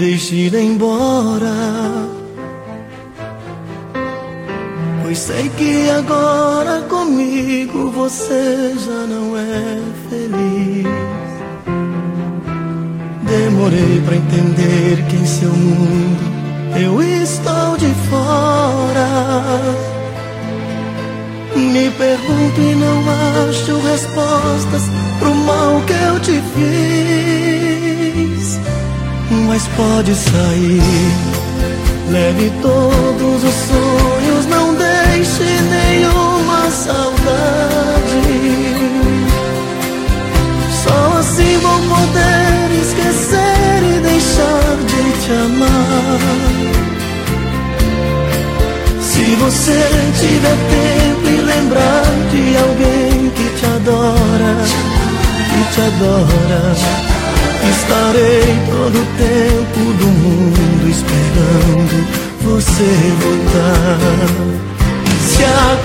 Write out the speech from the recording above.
deixe ir embora, pois sei que agora comigo você já não é feliz. Demorei pra entender que em seu mundo eu estou de fora. Me pergunto e não acho respostas pro mal que eu te fiz. Mas pode sair, leve todos os sonhos, não deixe nenhuma saudade. Só assim vou poder esquecer e deixar de te amar. Se você tiver tempo e lembrar de alguém que te adora, estarei todo o tempo do mundo esperando você voltar. Se